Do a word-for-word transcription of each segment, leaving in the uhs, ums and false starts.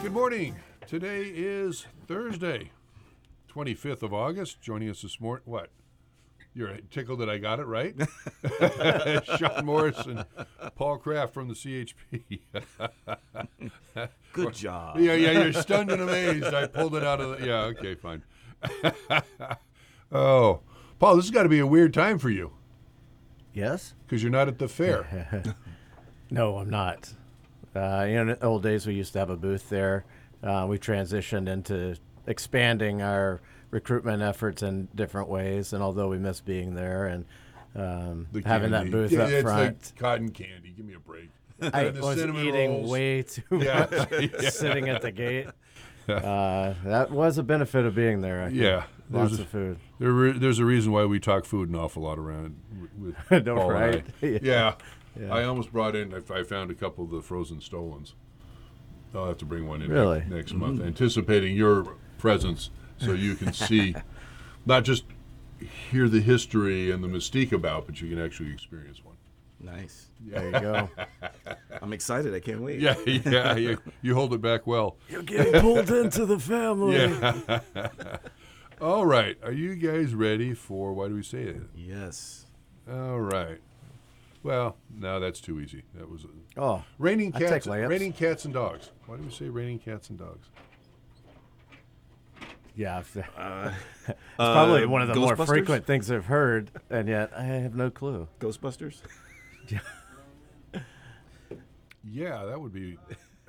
Good morning. Today is Thursday, twenty-fifth of August. Joining us this morning, what? You're tickled that I got it right? Sean Morris and Paul Kraft from the C H P. Good job. Yeah, yeah, you're stunned and amazed. I pulled it out of the... Yeah, okay, fine. Oh, Paul, this has got to be a weird time for you Yes? because you're not at the fair. No, I'm not. Uh, in the old days, we used to have a booth there. Uh, we transitioned into expanding our recruitment efforts in different ways, and although we miss being there and um, The having candy. that booth Yeah, up it's front, like cotton candy. Give me a break. I And the was cinnamon eating rolls. way too Yeah. much Yeah. sitting at the gate. Uh, that was a benefit of being there. I think. Yeah, Lots there's a- of food. There, re- there's a reason why we talk food an awful lot around with with No, Paul and right? I. Yeah. Yeah. Yeah. I almost brought in. I, I found a couple of the frozen stolons. I'll have to bring one in Really? ne- next month, anticipating your presence, so you can see, not just hear the history and the mystique about, but you can actually experience one. Nice. There you go. I'm excited. I can't wait. Yeah, yeah. You, you hold it back well. You're getting pulled into the family. Yeah. All right. Are you guys ready for? Why do we say it? Yes. All right. Well, no, that's too easy. That was a, Oh, raining I take cats. layups. Raining cats and dogs. Why do we say raining cats and dogs? yeah. If the- Uh, It's probably one of the more Ghostbusters? frequent things I've heard, and yet I have no clue. Ghostbusters? Yeah, that would be.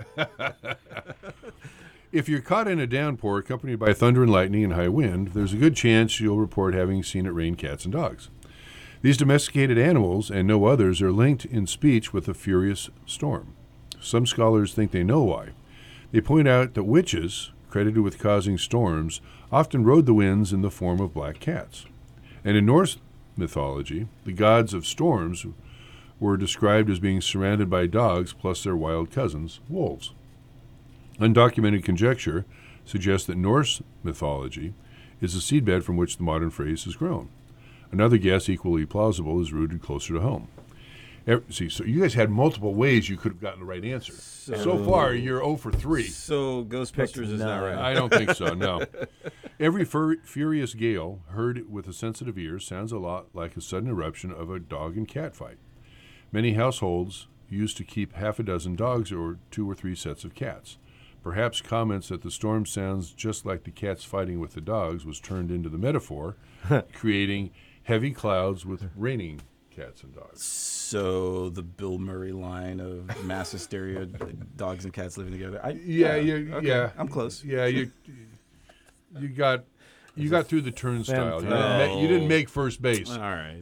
If you're caught in a downpour accompanied by thunder and lightning and high wind, there's a good chance you'll report having seen it rain cats and dogs. These domesticated animals, and no others, are linked in speech with a furious storm. Some scholars think they know why. They point out that witches, credited with causing storms, often rode the winds in the form of black cats. And in Norse mythology, the gods of storms were described as being surrounded by dogs plus their wild cousins, wolves. Undocumented conjecture suggests that Norse mythology is the seedbed from which the modern phrase has grown. Another guess, equally plausible, is rooted closer to home. Ev- See, so you guys had multiple ways you could have gotten the right answer. So, So- far, you're zero for three. So Ghostbusters is not nine. right. I don't think so, no. Every fur- furious gale, heard with a sensitive ear, sounds a lot like a sudden eruption of a dog and cat fight. Many households used to keep half a dozen dogs or two or three sets of cats. Perhaps comments that the storm sounds just like the cats fighting with the dogs was turned into the metaphor, creating heavy clouds with raining cats and dogs. So the Bill Murray line of mass hysteria, dogs and cats living together. I, Yeah, yeah, okay, yeah. I'm close. Yeah, you you got you got through the turnstile. You didn't, thread. ma- you didn't make first base. All right.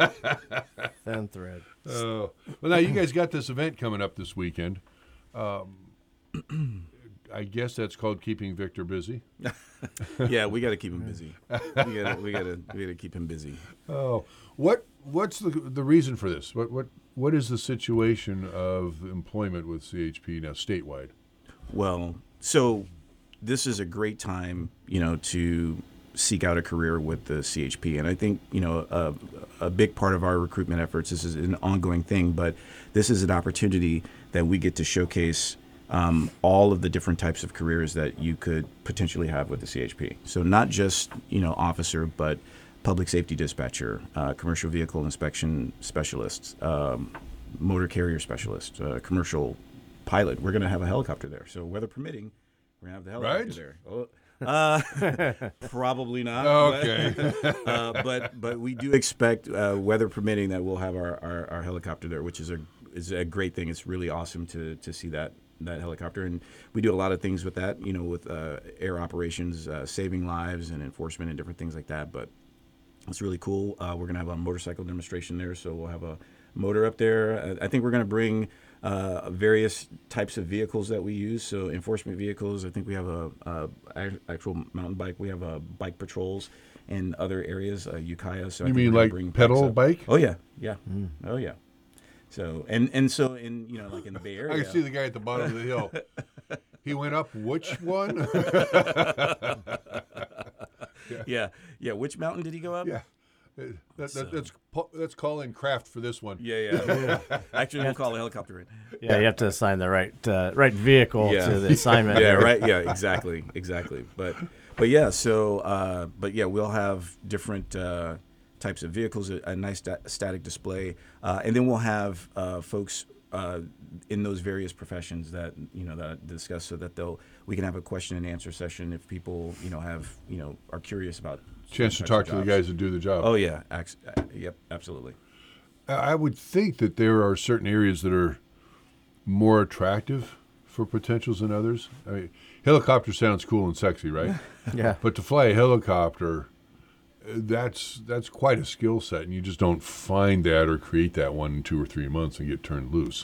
Thin thread. Oh, well, now you guys got this event coming up this weekend. Um, I guess that's called keeping Victor busy. Yeah, we got to keep him busy. We got to we got to we got to keep him busy. Oh, what what's the the reason for this? What what what is the situation of employment with C H P now statewide? Well, so this is a great time, you know, to seek out a career with the C H P. And I think, you know, a, a big part of our recruitment efforts, this is an ongoing thing, but this is an opportunity that we get to showcase um, all of the different types of careers that you could potentially have with the C H P. So not just, you know, officer, but public safety dispatcher, uh, commercial vehicle inspection specialist, um, motor carrier specialist, uh, commercial pilot. We're going to have a helicopter there. So weather permitting, we're going to have the helicopter Right? there. Oh, uh, probably not. Okay. But, uh, but but we do expect, uh, weather permitting, that we'll have our, our, our helicopter there, which is a is a great thing. It's really awesome to to see that that helicopter, and we do a lot of things with that. You know, with uh, air operations, uh, saving lives, and enforcement, and different things like that. But it's really cool. Uh, we're gonna have a motorcycle demonstration there, so we'll have a motor up there. Uh, I think we're gonna bring uh, various types of vehicles that we use. So enforcement vehicles. I think we have a, a actual mountain bike. We have uh, bike patrols in other areas. Uh, Ukiah. So I You think mean we're gonna like bring pedal bikes up. bike? Oh yeah, yeah. Oh yeah. So and and so in you know like in the Bay Area. I can see the guy at the bottom of the hill. He went up which one? yeah, yeah. Which mountain did he go up? Yeah. That, that, So- that's pu- that's call in craft for this one. Yeah, yeah. Actually, we'll call a helicopter in. Yeah, you have to assign the right uh, right vehicle Yeah. to the assignment. Yeah, here. right. Yeah, exactly, exactly. But, but yeah. So, uh, but yeah, we'll have different uh, types of vehicles, a, a nice sta- static display, uh, and then we'll have uh, folks uh, in those various professions that you know that I discussed, so that they'll we can have a question and answer session if people you know have you know are curious about Chance to certain talk types to of the jobs. guys that do the job. Oh yeah, Ax- uh, yep, absolutely. I would think that there are certain areas that are more attractive for potentials than others. I mean, helicopter sounds cool and sexy, right? Yeah. But to fly a helicopter, uh, that's that's quite a skill set, and you just don't find that or create that one in two or three months and get turned loose.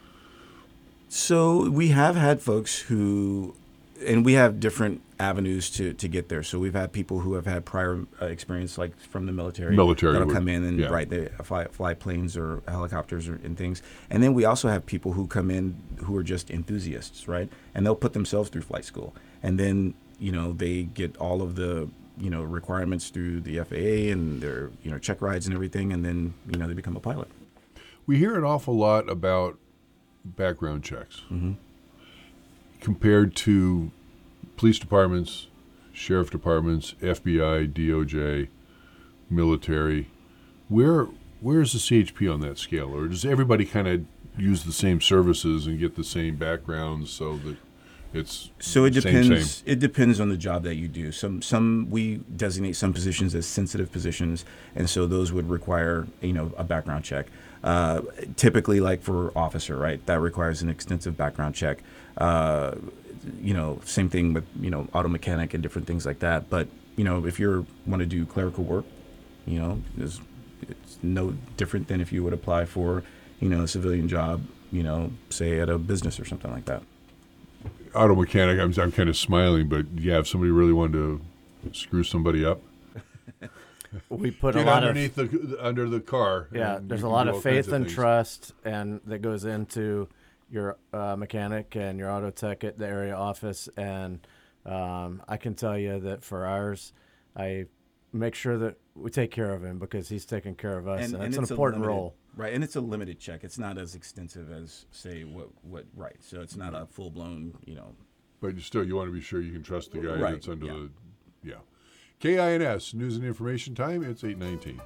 So we have had folks who, and we have different avenues to, to get there. So we've had people who have had prior uh, experience, like from the military, Military that'll would- come in and yeah. right, they fly, fly planes or helicopters or, and things. And then we also have people who come in who are just enthusiasts, right? And they'll put themselves through flight school, and then you know they get all of the you know requirements through the F A A and their you know check rides and everything, and then you know they become a pilot. We hear an awful lot about background checks compared to police departments, sheriff departments, F B I, D O J, military. Where where's the C H P on that scale, or does everybody kind of use the same services and get the same backgrounds so that it's So it same, depends. same? It depends on the job that you do. Some some we designate some positions as sensitive positions, and so those would require you know a background check. Uh, typically, like for officer, right, that requires an extensive background check. Uh, you know, same thing with you know auto mechanic and different things like that. But you know, if you want to do clerical work, you know, it's, it's no different than if you would apply for you know a civilian job. You know, say at a business or something like that. Auto mechanic, I'm, I'm kind of smiling, but yeah, if somebody really wanted to screw somebody up, We put get a lot underneath of the under the car. yeah. and There's you a can lot do of all kinds faith and things. trust, and that goes into your uh, mechanic and your auto tech at the area office. And um, I can tell you that for ours, I make sure that we take care of him because he's taking care of us, and, it's an a important limited- role. right? And it's a limited check. It's not as extensive as say what what right. So it's not a full blown, you know. But you still, you want to be sure you can trust the guy Right, that's under yeah. the, yeah. K I N S, News and Information Time, it's eight nineteen.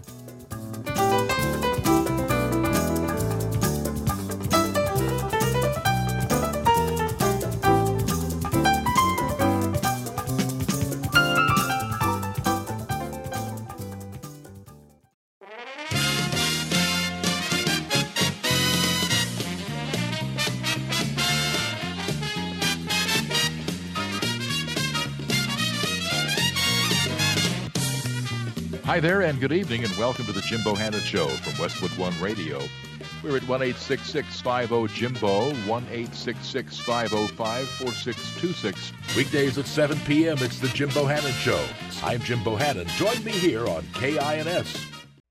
Hi there, and good evening, and welcome to the Jim Bohannon Show from Westwood One Radio. We're at one eight six six five zero Jimbo, one eight six six five zero five four six two six. Weekdays at seven p.m., it's the Jim Bohannon Show. I'm Jim Bohannon. Join me here on K I N S.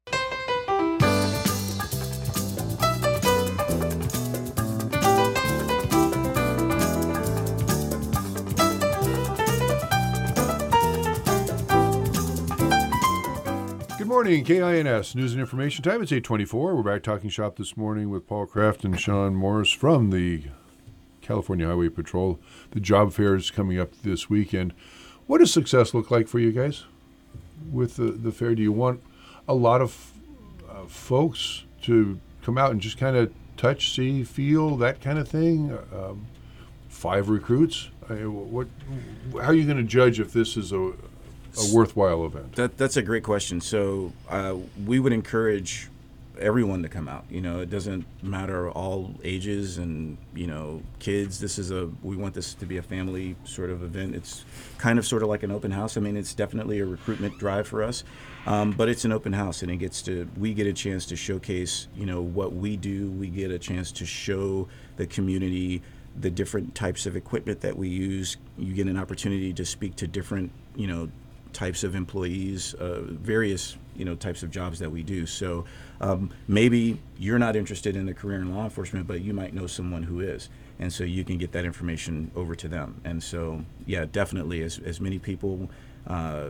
Good morning, K I N S, News and Information Time, it's eight twenty-four. We're back talking shop this morning with Paul Kraft and Sean Morris from the California Highway Patrol. The job fair is coming up this weekend. What does success look like for you guys with the, the fair? Do you want a lot of uh, folks to come out and just kind of touch, see, feel, that kind of thing? Um, five recruits? I mean, what? How are you going to judge if this is a, a worthwhile event? That that's a great question. So uh, we would encourage everyone to come out. You know, it doesn't matter all ages and you know kids. This is a we want this to be a family sort of event. It's kind of sort of like an open house. I mean, it's definitely a recruitment drive for us, um, but it's an open house, and it gets to we get a chance to showcase you know what we do. We get a chance to show the community the different types of equipment that we use. You get an opportunity to speak to different you know. types of employees, uh, various you know types of jobs that we do. So um, maybe you're not interested in a career in law enforcement, but you might know someone who is, and so you can get that information over to them. And so yeah, definitely as as many people uh,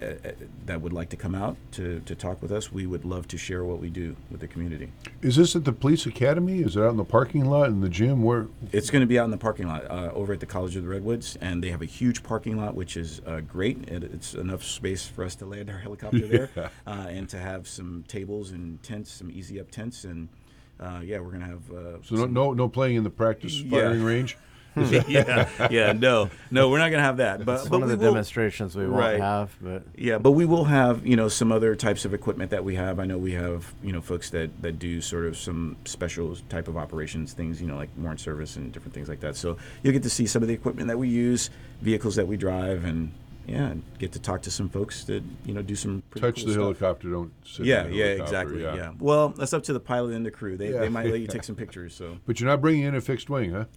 uh, that would like to come out to, to talk with us, we would love to share what we do with the community. Is this at the police academy? Is it out in the parking lot in the gym? Where? It's going to be out in the parking lot uh, over at the College of the Redwoods, and they have a huge parking lot, which is uh, great. It, it's enough space for us to land our helicopter there, Yeah. uh, and to have some tables and tents, some easy up tents, and uh, yeah, we're going to have. Uh, So no, some- no, no playing in the practice firing Yeah. range. yeah, yeah, no, no, we're not going to have that. But It's but one of we the will, demonstrations we Right. won't have, but Yeah, but we will have, you know, some other types of equipment that we have. I know we have, you know, folks that, that do sort of some special type of operations, things, you know, like warrant service and different things like that. So you'll get to see some of the equipment that we use, vehicles that we drive, and yeah, get to talk to some folks that, you know, do some pretty Touch cool the stuff. helicopter. Don't sit Yeah, in the yeah, helicopter, exactly. Yeah. Well, that's up to the pilot and the crew. They Yeah. they might let you take some pictures. So But you're not bringing in a fixed wing, huh?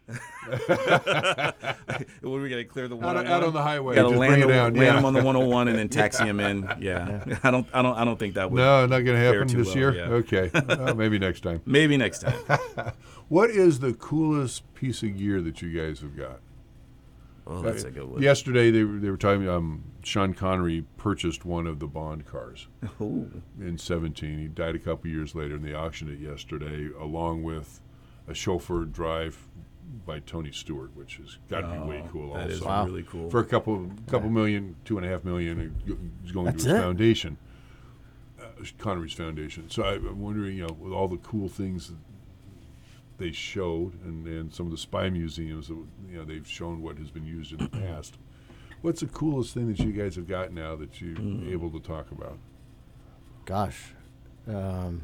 what are we gonna clear the Out, one on- out on the highway. Gotta Just land, bring it the- down. land yeah. them on the one oh one and then taxi them in. Yeah, I don't, I don't, I don't think that would. No, not going to fare happen too this well, year. yeah. Okay, well, maybe next time. Maybe next time. What is the coolest piece of gear that you guys have got? Oh, that's a good one. Yesterday they were, they were talking. Um, Sean Connery purchased one of the Bond cars Ooh. in seventeen. He died a couple years later, and they auctioned it yesterday, along with a chauffeur drive by Tony Stewart, which has got to be way Oh, cool. That is also, Wow. really cool. for a couple couple million, two and a half million, is going That's to his it? foundation, uh, Connery's foundation. So I, I'm wondering, you know, with all the cool things that they showed, and, and some of the spy museums, that, you know, they've shown what has been used in the past. What's the coolest thing that you guys have got now that you're Mm. able to talk about? gosh, um,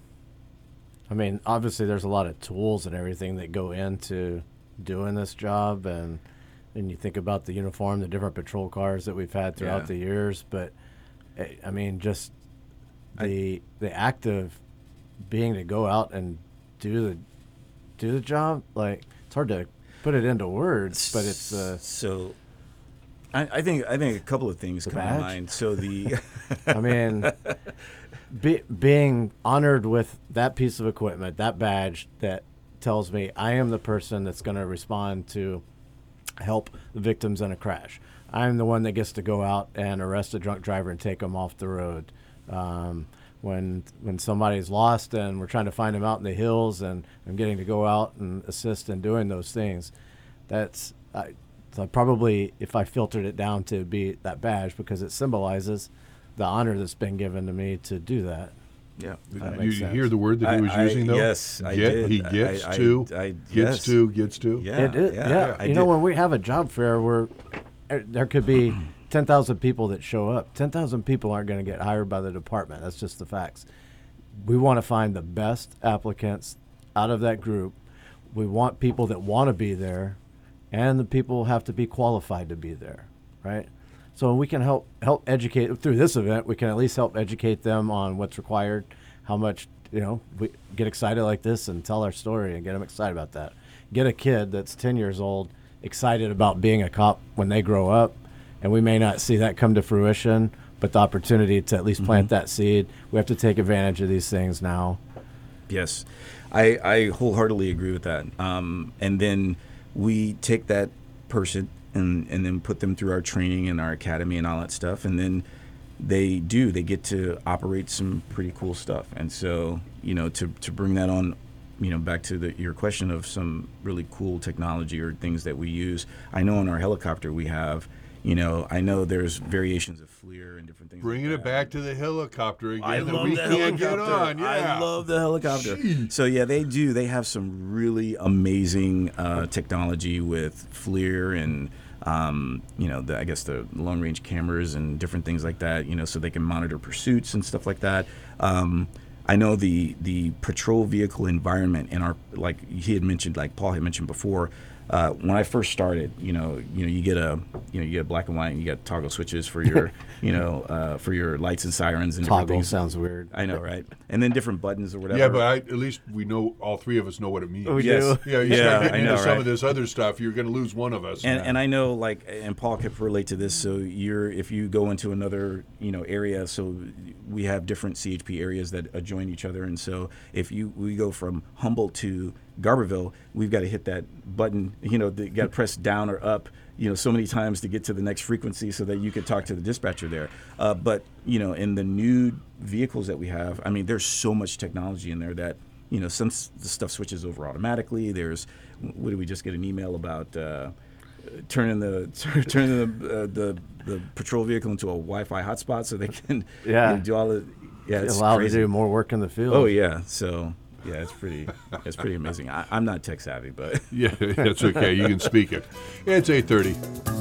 I mean, obviously there's a lot of tools and everything that go into doing this job, and and you think about the uniform, the different patrol cars that we've had throughout Yeah. the years, but eh, I mean, just the the act of being to go out and do the do the job, like it's hard to put it into words, but it's uh, so. I, I think I think a couple of things The come to badge? mind. So the I mean, be, being honored with that piece of equipment, that badge that tells me I am the person that's going to respond to help the victims in a crash. I'm the one that gets to go out and arrest a drunk driver and take them off the road. Um, when when somebody's lost and we're trying to find them out in the hills, and I'm getting to go out and assist in doing those things, that's I, so probably if I filtered it down to be that badge, because it symbolizes the honor that's been given to me to do that. yeah. That you makes sense. hear the word that he I- was I- using, though? yes, I Get, did. He I- gets I- to, I- gets yes. to, gets to. Yeah, It is, yeah, yeah. I You know, did. when we have a job fair where uh, there could be ten thousand people that show up, ten thousand people aren't going to get hired by the department. That's just the facts. We want to find the best applicants out of that group. We want people that want to be there, and the people have to be qualified to be there, right? So we can help help educate through this event. We can at least help educate them on what's required, how much, you know, we get excited like this and tell our story and get them excited about that. Get a kid that's ten years old excited about being a cop when they grow up, and we may not see that come to fruition, but the opportunity to at least plant that seed, we have to take advantage of these things now. Yes, I, I wholeheartedly agree with that. Um, and then we take that person and, and then put them through our training and our academy and all that stuff. And then they do, they get to operate some pretty cool stuff. And so, you know, to, to bring that on, you know, back to the, your question of some really cool technology or things that we use. I know in our helicopter we have, you know, I know there's variations of FLIR and different things. Bringing like it that. back to the helicopter again. I that love we the can't helicopter. get on. Yeah. I love the helicopter. Jeez. So yeah, they do. They have some really amazing uh, technology with FLIR and um, you know, the, I guess the long range cameras and different things like that. You know, so they can monitor pursuits and stuff like that. Um, I know the the patrol vehicle environment in our, like he had mentioned, like Paul had mentioned before. Uh, when I first started, you know, you know, you get a, you know, you get black and white, and you got toggle switches for your, you know, uh, for your lights and sirens and different Toggle things. sounds weird. I know, right? And then different buttons or whatever. Yeah, but I, at least we know, all three of us know what it means. We Yes. do. Yeah, you Yeah, start getting I into know, some right? of this other stuff, you're going to lose one of us. And, and I know, like, and Paul could relate to this. So you're, if you go into another, you know, area, so we have different C H P areas that adjoin each other, and so if you we go from Humboldt to Garberville, we've got to hit that button, you know, you got to press down or up, you know, so many times to get to the next frequency so that you could talk to the dispatcher there. Uh, but, you know, in the new vehicles that we have, I mean, there's so much technology in there that, you know, some s- the stuff switches over automatically. There's, what did we just get an email about? Uh, turning the turning the, uh, the the patrol vehicle into a Wi-Fi hotspot so they can Yeah. you know, do all the yeah it's allowed crazy. to do more work in the field. Oh yeah, so yeah, it's pretty it's pretty amazing. I, I'm not tech savvy, but Yeah, that's okay. You can speak it. It's eight thirty.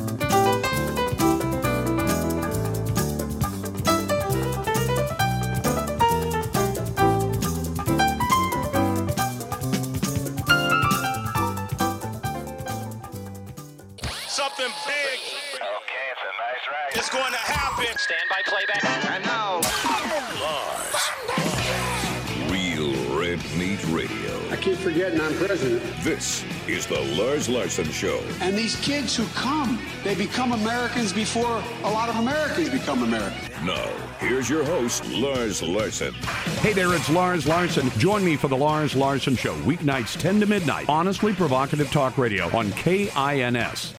Something big Okay, it's a nice ride. is going to happen. Stand by playback. And now, Real Red Meat Radio. I keep forgetting I'm president. This is the Lars Larson Show. And these kids who come, they become Americans before a lot of Americans become Americans. Now, here's your host, Lars Larson. Hey there, it's Lars Larson. Join me for the Lars Larson Show, weeknights ten to midnight. Honestly provocative talk radio on K I N S.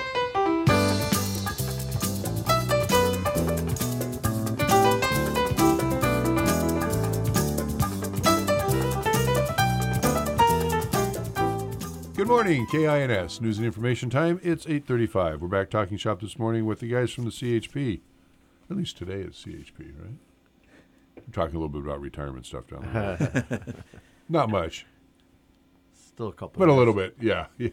Good morning, K I N S News and Information Time. It's eight thirty-five. We're back talking shop this morning with the guys from the C H P. At least today it's C H P, right? We're talking a little bit about retirement stuff down there. Not much, Still a couple. but a years. little bit. Yeah, yeah.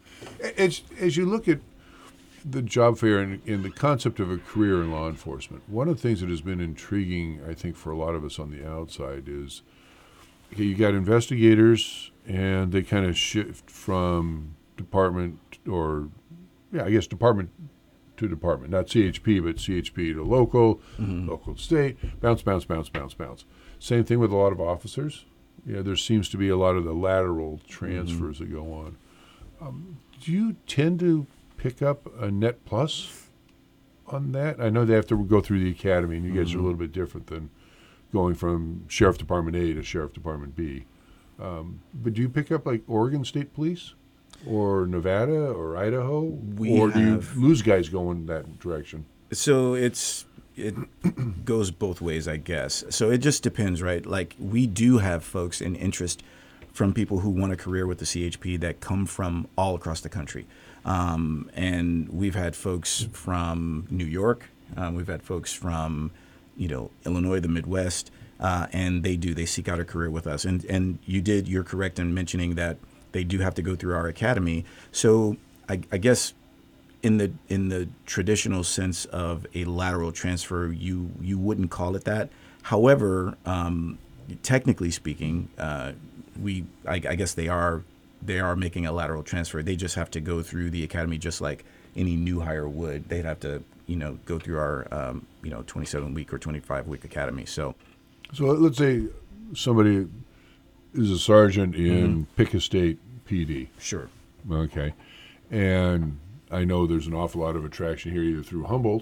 As as you look at the job fair and, and the concept of a career in law enforcement, one of the things that has been intriguing, I think, for a lot of us on the outside is, okay, you got investigators, and they kind of shift from department or, yeah, I guess department to department, not C H P, but C H P to local, local to state, bounce, bounce, bounce, bounce, bounce. Same thing with a lot of officers. Yeah, there seems to be a lot of the lateral transfers that go on. Um, do you tend to pick up a net plus on that? I know they have to go through the academy, and you guys are a little bit different than going from Sheriff Department A to Sheriff Department B. Um, but do you pick up like Oregon State Police or Nevada or Idaho? We or do you have- lose guys going that direction? so it's it goes both ways, I guess. So it just depends, right? Like we do have folks in interest from people who want a career with the C H P that come from all across the country. Um, and we've had folks from New York. Um, we've had folks from, you know, Illinois, the Midwest, uh, and they do. They seek out a career with us. And and you did. You're correct in mentioning that they do have to go through our academy. So I, I guess in the in the traditional sense of a lateral transfer, you you wouldn't call it that. However, um, technically speaking, uh, we I, I guess they are they are making a lateral transfer. They just have to go through the academy just like any new hire would. They'd have to you know go through our um, you know twenty-seven week or twenty-five week academy. So So let's say somebody is a sergeant in Pick State P D. sure, Okay. And I know there's an awful lot of attraction here either through Humboldt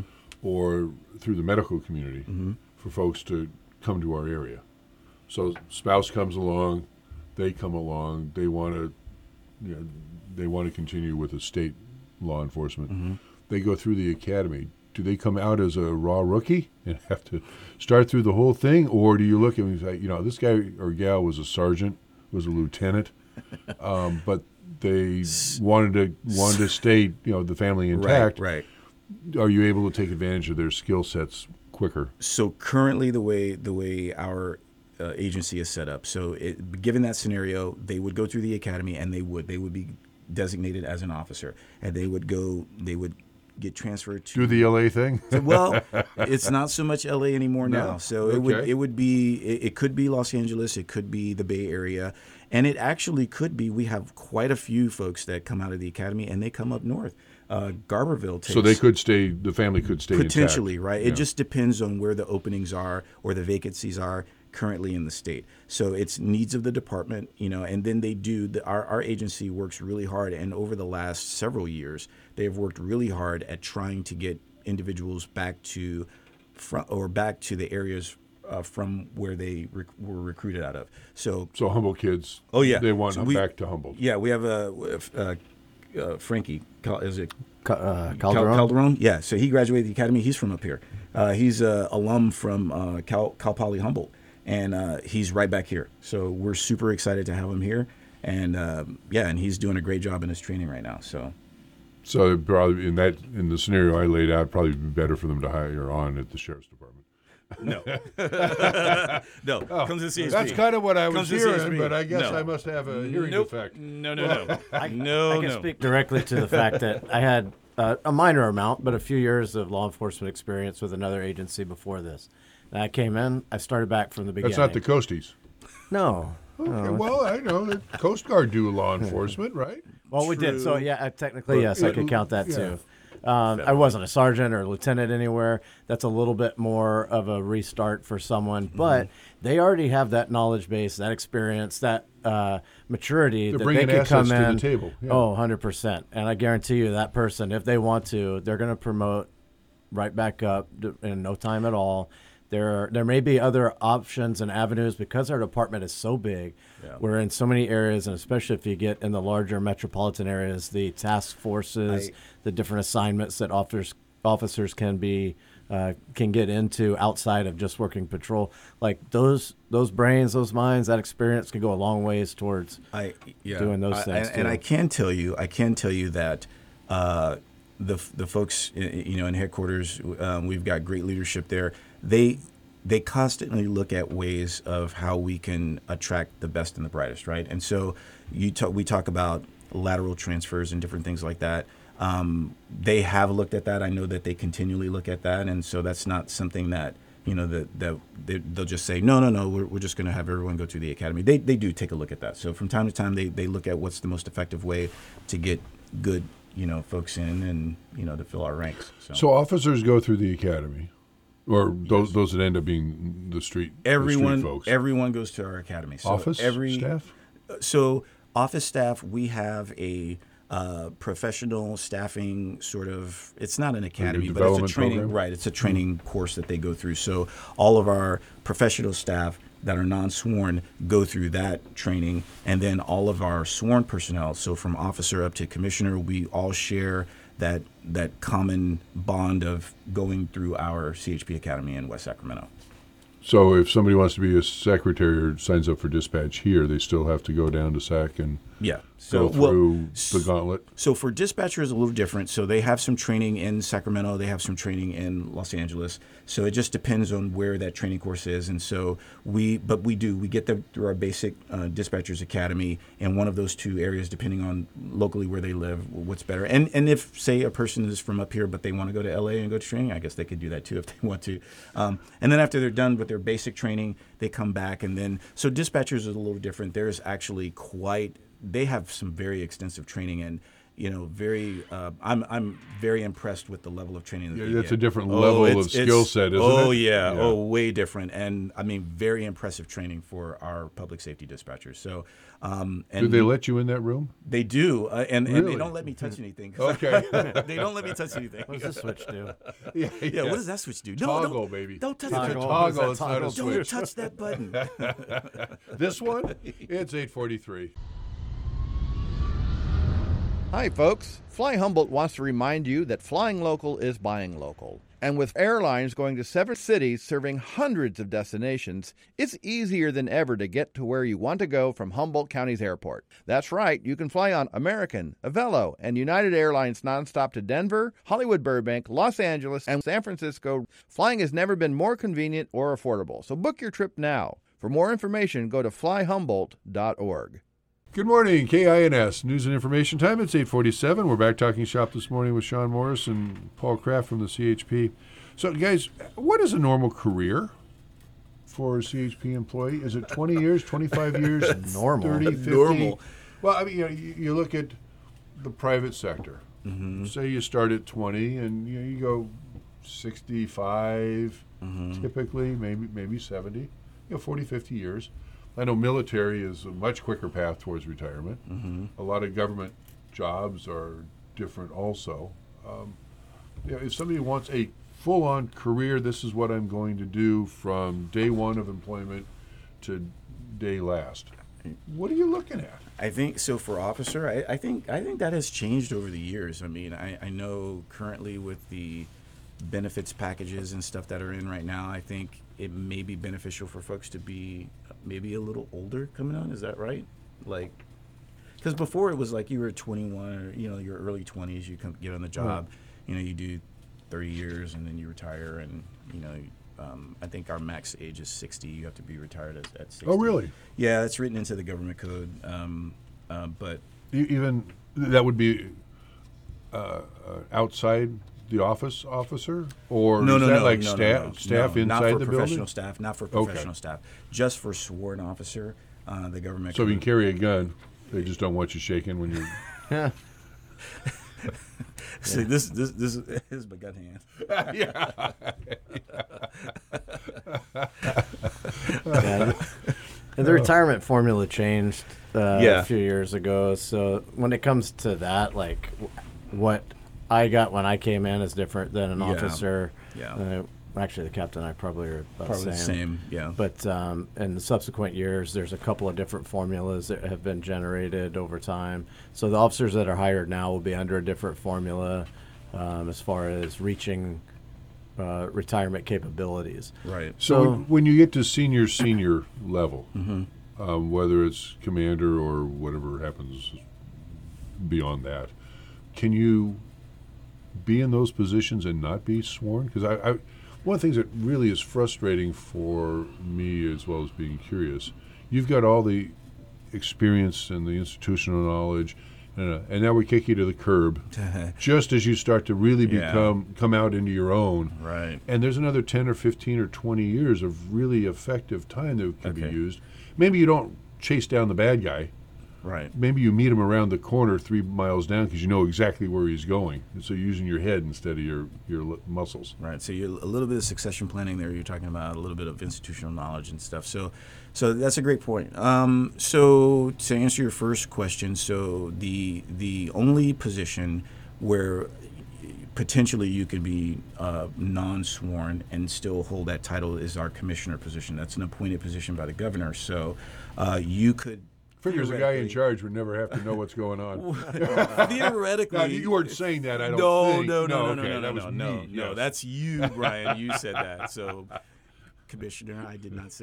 or through the medical community for folks to come to our area. So spouse comes along, they come along, they want to you know, they want to continue with the state law enforcement. They go through the academy. Do they come out as a raw rookie and have to start through the whole thing, or do you look at them and say, you know, this guy or gal was a sergeant, was a lieutenant, um, but they wanted to wanted to stay, you know, the family intact. right, right. Are you able to take advantage of their skill sets quicker? So currently, the way the way our uh, agency is set up, so it, given that scenario, they would go through the academy and they would they would be designated as an officer, and they would go they would get transferred to Do the L A thing? well, it's not so much L A anymore No? now. So it would Okay. it would be it, it could be Los Angeles, it could be the Bay Area, and it actually could be. We have quite a few folks that come out of the academy and they come up north. Uh, Garberville takes So they could stay, the family could stay potentially intact. right. Yeah. It just depends on where the openings are or the vacancies are currently in the state. So it's needs of the department, you know, and then they do the, our our agency works really hard, and over the last several years, they have worked really hard at trying to get individuals back to front or back to the areas uh, from where they rec- were recruited out of. So, So Humboldt kids. oh yeah, They want so them we- back to Humboldt. Yeah, we have a uh, uh, Frankie. Cal- Is it Ca- uh, Cal- Calderon? Calderon? Yeah. So he graduated the academy. He's from up here. Uh, he's a alum from uh, Cal Cal Poly Humboldt, and uh, he's right back here. So we're super excited to have him here. And um, yeah, and he's doing a great job in his training right now. So. So it'd probably in that in the scenario I laid out, probably be better for them to hire on at the sheriff's department. No. no. Oh, Comes to C H P. that's kind of what I was Comes to hearing, C H P. but I guess No. I must have a hearing Nope. effect. No, no, no. I, no, I can no. speak directly to the fact that I had uh, a minor amount, but a few years of law enforcement experience with another agency before this. And I came in, I started back from the beginning. That's not the Coasties. No. Okay, no, well, I know the Coast Guard do law enforcement, right? Well, we did. So, True. yeah, I- technically, yes, I But- could count that yeah. too. Um, I wasn't a sergeant or a lieutenant anywhere. That's a little bit more of a restart for someone, Mm-hmm. but they already have that knowledge base, that experience, that uh, maturity They're that bringing they could assets come to the in. table, yeah. Oh, one hundred percent. And I guarantee you that person, if they want to, they're going to promote right back up d- in no time at all. There, there may be other options and avenues because our department is so big. Yeah. We're in so many areas, and especially if you get in the larger metropolitan areas, the task forces, I- the different assignments that officers officers can be uh, can get into outside of just working patrol. Like those those brains, those minds, that experience can go a long ways towards I yeah, doing those I- things, and, and too. I can tell you, I can tell you that uh, the the folks, i- you know, in headquarters, um, we've got great leadership there. They they constantly look at ways of how we can attract the best and the brightest, right? And so you talk, we talk about lateral transfers and different things like that. Um, they have looked at that. I know that they continually look at that, and so that's not something that you know that that they, they'll just say no, no, no. We're, we're just going to have everyone go to the academy. They they do take a look at that. So from time to time, they they look at what's the most effective way to get good you know folks in and you know to fill our ranks. So, So officers go through the academy, or those those that end up being the street the street everyone folks. everyone goes to our academy. So Office every staff. So office staff, we have a uh, professional staffing sort of. It's not an academy, but it's a development training. program? Right, it's a training course that they go through. So all of our professional staff that are non-sworn go through that training, and then all of our sworn personnel. So from officer up to commissioner, we all share that that common bond of going through our C H P Academy in West Sacramento. So if somebody wants to be a secretary or signs up for dispatch here, they still have to go down to S A C and Yeah. So go well, through the gauntlet. So for dispatchers, a little different. So they have some training in Sacramento. They have some training in Los Angeles. So it just depends on where that training course is. And so we, but we do, we get them through our basic uh, dispatchers academy in one of those two areas, depending on locally where they live, what's better. And and if say a person is from up here, but they want to go to L A and go to training, I guess they could do that too if they want to. Um, and then after they're done with their basic training, they come back and then, so dispatchers is a little different. There's actually quite, they have some very extensive training and, you know, very. Uh, I'm I'm very impressed with the level of training that Yeah, they that's get. a different Oh, level it's- of skill it's- set, isn't oh, it? yeah. Yeah. Oh, way different. And I mean, very impressive training for our public safety dispatchers. So, um, and Do they let you in that room? They do, uh, and, and Really? they don't let me touch anything. Okay. They don't let me touch anything. What does this switch do? Yeah, Yeah, what does that switch do? No, Toggle, don't, baby. Don't touch It's a that. Toggle. toggle. What is It's that not a toggle? Don't switch. touch that button. This one, it's eight forty-three. Hi, folks. Fly Humboldt wants to remind you that flying local is buying local. And with airlines going to seven cities serving hundreds of destinations, it's easier than ever to get to where you want to go from Humboldt County's airport. That's right, you can fly on American, Avelo, and United Airlines nonstop to Denver, Hollywood Burbank, Los Angeles, and San Francisco. Flying has never been more convenient or affordable, so book your trip now. For more information, go to fly humboldt dot org. Good morning, K I N S News and Information Time. It's eight forty-seven. We're back talking shop this morning with Sean Morris and Paul Kraft from the C H P. So, guys, what is a normal career for a C H P employee? Is it twenty years, twenty-five years, Normal. thirty, fifty? Normal. Well, I mean, you know, you, you look at the private sector. Mm-hmm. Say you start at twenty and you know, you go sixty-five, Mm-hmm. typically, maybe maybe seventy, you know, forty, fifty years. I know military is a much quicker path towards retirement. Mm-hmm. A lot of government jobs are different also. Um, you know, if somebody wants a full-on career. This is what I'm going to do from day one of employment to day last. What are you looking at? I think so for officer. I, I think I think that has changed over the years. I mean, I, I know currently with the benefits packages and stuff that are in right now, I think it may be beneficial for folks to be maybe a little older coming on. Is that right? Like, because before it was like you were twenty-one or you know your early twenties, you come get on the job, Right. you know you do thirty years and then you retire, and you know. Um, I think our max age is sixty. You have to be retired at, at sixty. Oh, really? Yeah, that's written into the government code. Um, uh, but E- Even that would be uh, uh, outside the office officer, or no, is no, that no, like no, staff no, no, staff no, inside not for the professional building? staff, not for Okay. professional staff, just for sworn officer. Uh, the government. So you code. can carry a gun. They just don't want you shaking when you're. See, this this this is, this is my gun hand. yeah. Yeah. And the retirement formula changed uh, Yeah. a few years ago. So when it comes to that, like w- what I got when I came in is different than an Yeah. officer. Yeah. Uh, actually, the captain and I probably are about Probably the the same. same, yeah. But um, in the subsequent years, there's a couple of different formulas that have been generated over time. So the officers that are hired now will be under a different formula um, as far as reaching uh, retirement capabilities. Right. So, So- when, when you get to senior senior level, Mm-hmm. um, whether it's commander or whatever happens beyond that, can you be in those positions and not be sworn? Because I, I, one of the things that really is frustrating for me, as well as being curious, you've got all the experience and the institutional knowledge, and, uh, and now we kick you to the curb, just as you start to really Yeah. become come out into your own. Right. And there's another ten or fifteen or twenty years of really effective time that can be Okay. used. Maybe you don't chase down the bad guy. Right. Maybe you meet him around the corner three miles down because you know exactly where he's going. And so you're using your head instead of your, your li- muscles. Right. So you a little bit of succession planning there. You're talking about a little bit of institutional knowledge and stuff. So, so that's a great point. Um, so to answer your first question, so the the only position where potentially you could be uh, non-sworn and still hold that title is our commissioner position. That's an appointed position by the governor. So uh, you could. Figures the guy in charge would never have to know what's going on. Theoretically, No, you weren't saying that. I don't no, think. no, no, no, okay, no, no, that no, was no, me, no. yes. That's you, Brian. You said that. So, Commissioner, I did not say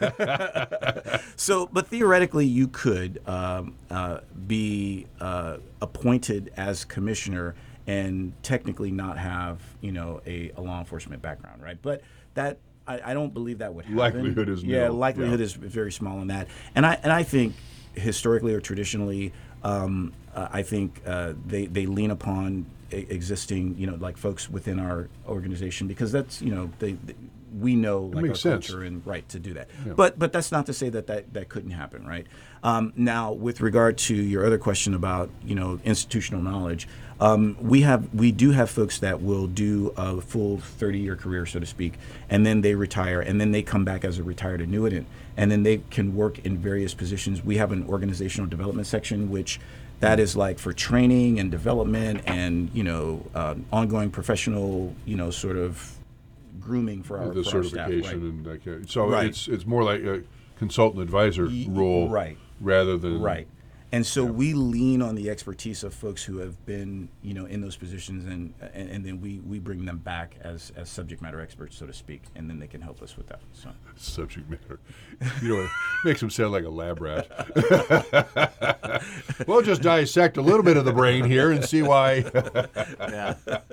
that. So, but theoretically, you could um, uh, be uh, appointed as commissioner and technically not have, you know, a, a law enforcement background, right? But that I, I don't believe that would happen. Likelihood is yeah, nil. likelihood Yeah. is very small on that, and I and I think historically or traditionally, um, uh, I think uh, they they lean upon e- existing, you know, like folks within our organization because that's, you know, they, they we know like our makes sense. culture and right to do that. Yeah. But but that's not to say that that, that couldn't happen, right? Um, now, with regard to your other question about, you know, institutional knowledge, um, we have we do have folks that will do a full thirty-year career, so to speak, and then they retire, and then they come back as a retired annuitant, and then they can work in various positions. We have an organizational development section, which that is like for training and development and, you know, uh, ongoing professional, you know, sort of grooming for our, the for our staff, certification right? and that kind of, so Right. it's it's more like a consultant advisor Ye- role, right. rather than Right. And so we lean on the expertise of folks who have been, you know, in those positions, and and, and then we, we bring them back as, as subject matter experts, so to speak, and then they can help us with that. So subject matter. You know, it makes him sound like a lab rat. We'll just dissect a little bit of the brain here and see why. Yeah.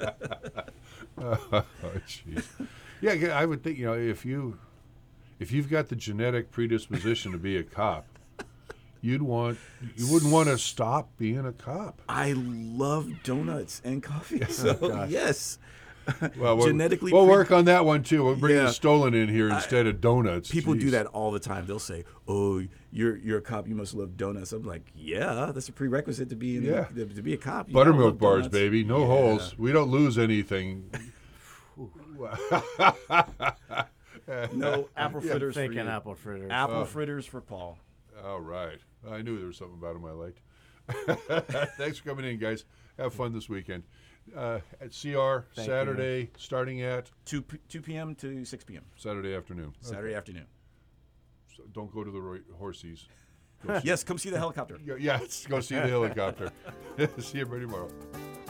Oh, jeez. Yeah, yeah, I would think, you know, if you if you've got the genetic predisposition to be a cop, you'd want you wouldn't want to stop being a cop. I love donuts and coffee. So yes. Well, we'll, Genetically we'll pre- work on that one too. We'll bring Yeah. the stolen in here instead of donuts. People do Jeez. that all the time. They'll say, "Oh, you're you're a cop. You must love donuts." I'm like, "Yeah, that's a prerequisite to be in Yeah. the, to be a cop." You gotta Buttermilk love bars, donuts. baby. No Yeah. holes. We don't lose anything. No apple fritters for Thinking you. apple fritters. Apple Oh. fritters for Paul. All right. I knew there was something about him I liked. Thanks for coming in, guys. Have fun this weekend. Uh, at C R, Thank Saturday, you. starting at two p.m. to six p.m. Saturday afternoon. Saturday Okay. afternoon. So don't go to the Roy- Horsies. Go see- Yes, come see the helicopter. Yeah, yes, go see the helicopter. See everybody tomorrow.